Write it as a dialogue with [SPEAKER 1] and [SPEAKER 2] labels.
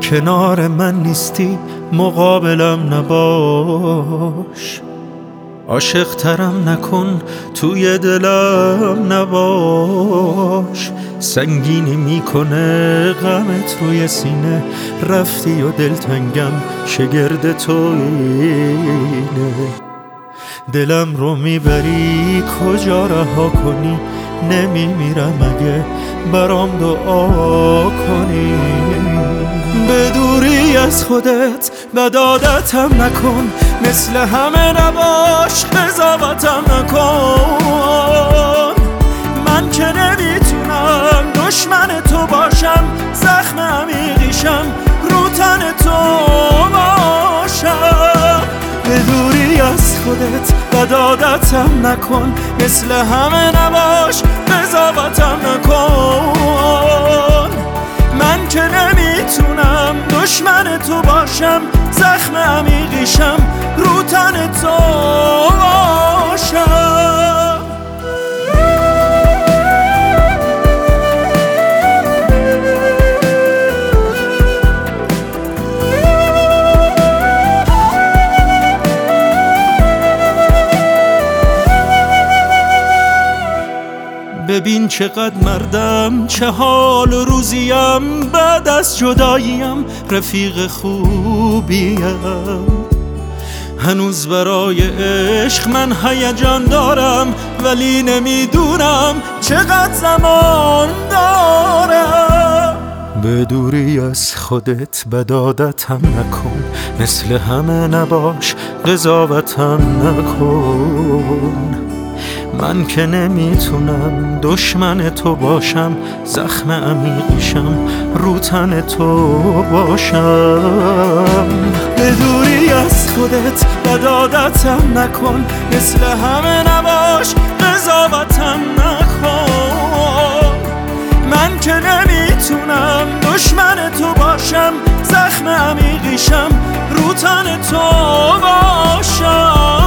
[SPEAKER 1] کنار من نیستی مقابلم نباش، عاشق ترم نکن توی دلم نباش. سنگینی میکنه غمت روی سینه، رفتی و دلتنگم شگرد تو اینه. دلم رو میبری کجا رها کنی، نمیمیرم اگه برام دعا کنی. به دوری از خودت بد عادتم نکن، مثل همه نباش قضاوتم نکن. من که نمیتونم دشمن تو باشم، زخم عمیقیشم رو تن تو باشم. به دوری از خودت بد عادتم نکن، مثل همه نباش قضاوتم نکن. من که نمیتونم دشمن تو باشم، زخم عمیقیشم رو تن تو باشم. ببین چقدر مردم، چه حال و روزیم، بعد از جداییم رفیق خوبیم. هنوز برای عشق من هیجان دارم، ولی نمیدونم چقدر زمان دارم. به دوری از خودت بد عادتم نکن، مثل همه نباش قضاوتم نکن. من که نمیتونم دشمن تو باشم، زخم عمیقیشم رو تن تو باشم. به دوری از خودت بد عادتم نکن، مثل همه نباش قضاوتم نکن. من که نمیتونم دشمن تو باشم، زخم عمیقیشم رو تن تو باشم.